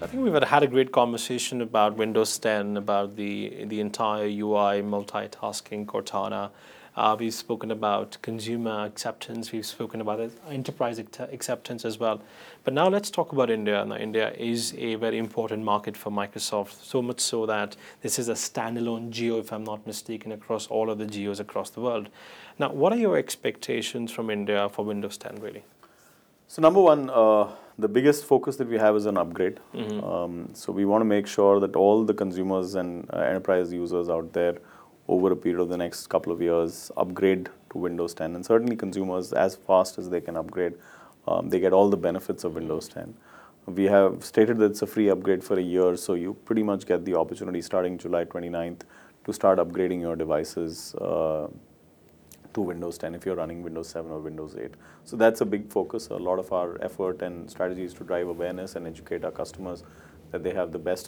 think we've had a great conversation about Windows 10, about the entire UI, multitasking, Cortana. We've spoken about consumer acceptance. We've spoken about enterprise acceptance as well. But now let's talk about India. Now, India is a very important market for Microsoft, so much so that this is a standalone geo, if I'm not mistaken, across all of the geos across the world. Now, what are your expectations from India for Windows 10, really? So number one, the biggest focus that we have is an upgrade. So we want to make sure that all the consumers and enterprise users out there over a period of the next couple of years upgrade to Windows 10. And certainly consumers, as fast as they can upgrade, they get all the benefits of Windows 10. We have stated that it's a free upgrade for a year, so you pretty much get the opportunity starting July 29th to start upgrading your devices to Windows 10 if you're running Windows 7 or Windows 8. So that's a big focus. A lot of our effort and strategy is to drive awareness and educate our customers that they have the best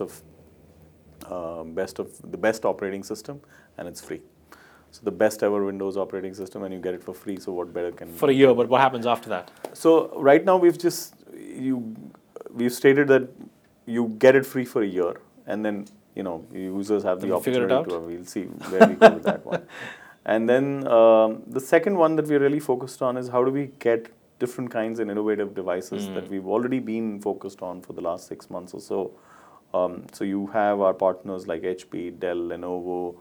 operating system, and it's free. So the best ever Windows operating system, and you get it for free. So what better can for a year? But what happens after that? So right now we've stated that you get it free for a year, and then users have the opportunity to. We'll see where we go with that one. And then the second one that we're really focused on is how do we get different kinds of innovative devices that we've already been focused on for the last 6 months or so. So you have our partners like HP, Dell, Lenovo,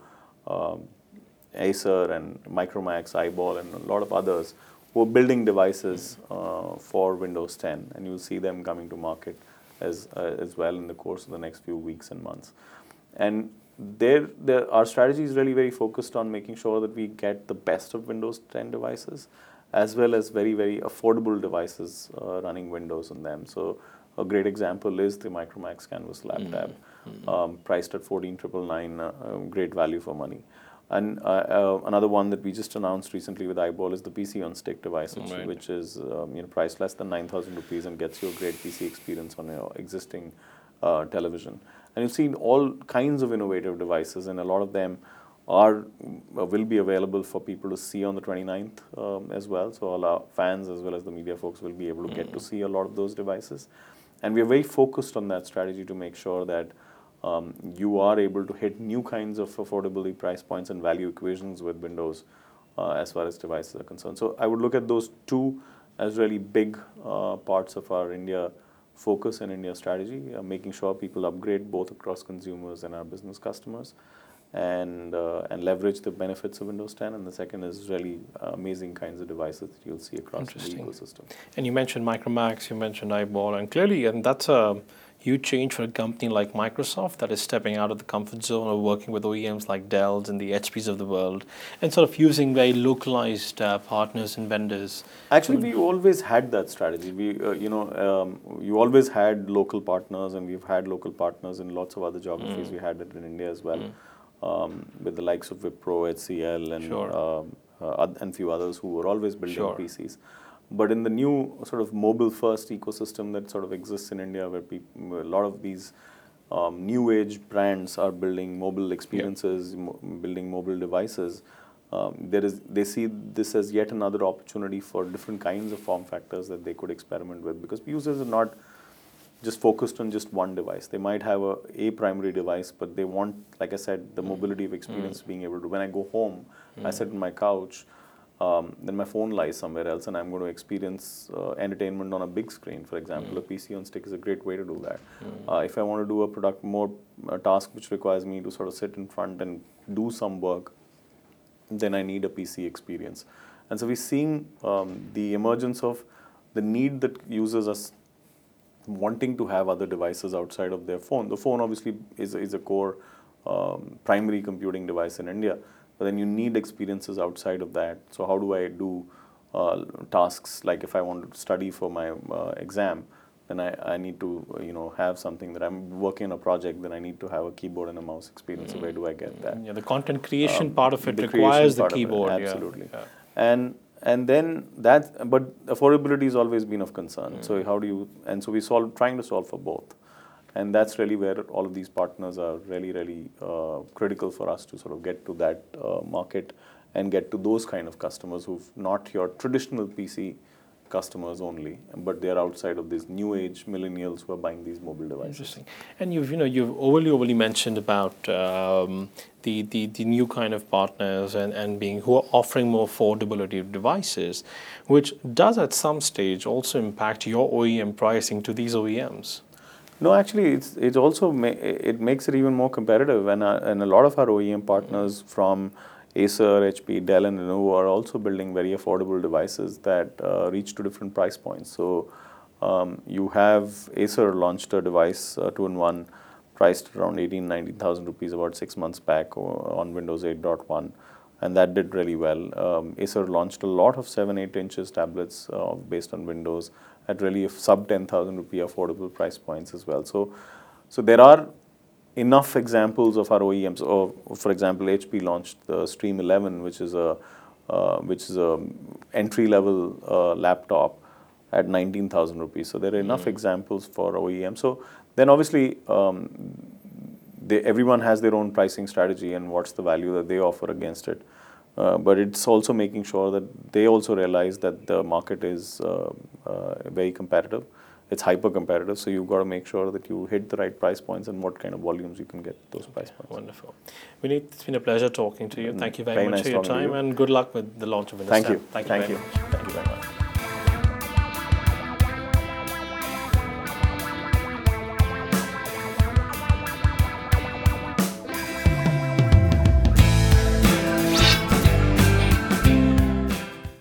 Acer, and Micromax, Eyeball, and a lot of others who are building devices for Windows 10, and you'll see them coming to market as well in the course of the next few weeks and months. And our strategy is really very focused on making sure that we get the best of Windows 10 devices, as well as very, very affordable devices running Windows on them. So a great example is the Micromax Canvas Lab Tab, priced at $14,999, great value for money. And another one that we just announced recently with Eyeball is the PC on Stick device, which is priced less than 9,000 rupees and gets you a great PC experience on your existing television. And you've seen all kinds of innovative devices, and a lot of them will be available for people to see on the 29th as well. So all our fans as well as the media folks will be able to get to see a lot of those devices. And we are very focused on that strategy to make sure that you are able to hit new kinds of affordability price points and value equations with Windows as far as devices are concerned. So I would look at those two as really big parts of our India focus and India strategy, making sure people upgrade both across consumers and our business customers, and leverage the benefits of Windows 10. And the second is really amazing kinds of devices that you'll see across the ecosystem. And you mentioned Micromax, you mentioned Eyeball, and clearly, and that's a huge change for a company like Microsoft that is stepping out of the comfort zone of working with OEMs like Dell's and the HPs of the world, and sort of using very localized partners and vendors. Actually, we always had that strategy. You always had local partners, and we've had local partners in lots of other geographies. We had it in India as well, with the likes of Wipro, HCL, and a few others who were always building PCs. But in the new sort of mobile-first ecosystem that sort of exists in India, where a lot of these new age brands are building mobile experiences, building mobile devices, they see this as yet another opportunity for different kinds of form factors that they could experiment with, because users are not just focused on just one device. They might have a primary device, but they want, like I said, the mobility of experience, being able to, when I go home, I sit on my couch, then my phone lies somewhere else, and I'm going to experience entertainment on a big screen. For example, a PC on Stick is a great way to do that. If I want to do a task which requires me to sort of sit in front and do some work, then I need a PC experience. And so we're seeing the emergence of the need that users are wanting to have other devices outside of their phone. The phone obviously is a core primary computing device in India. But then you need experiences outside of that. So how do I do tasks like if I want to study for my exam, then I need to have something that I'm working on a project, then I need to have a keyboard and a mouse experience. So where do I get that? Yeah, the content creation part of it requires the keyboard. Absolutely. Yeah. And then but affordability has always been of concern. So so we're trying to solve for both. And that's really where all of these partners are really, really critical for us to sort of get to that market and get to those kind of customers who've not your traditional PC customers only, but they are outside of these new age millennials who are buying these mobile devices. Interesting. And you've overly mentioned about the new kind of partners and being who are offering more affordability of devices, which does at some stage also impact your OEM pricing to these OEMs. No, actually, it also it makes it even more competitive, and a lot of our OEM partners from Acer, HP, Dell, and Lenovo are also building very affordable devices that reach to different price points. So you have Acer launched a device 2-in-1 priced around 19,000 rupees about 6 months back on Windows 8.1, and that did really well. Acer launched a lot of 7-8 inches tablets based on Windows at really sub 10,000 rupee affordable price points as well. So there are enough examples of our OEMs. Or for example, HP launched the Stream 11, which is a entry level laptop at 19,000 rupees. So there are enough examples for OEM. So then obviously everyone has their own pricing strategy and what's the value that they offer against it. But it's also making sure that they also realize that the market is very competitive. It's hyper competitive, so you've got to make sure that you hit the right price points and what kind of volumes you can get those price points. Wonderful. Vineet, it's been a pleasure talking to you. Thank you very much nice for your time, and good luck with the launch of Windows 10. Thank you. Thank you very much.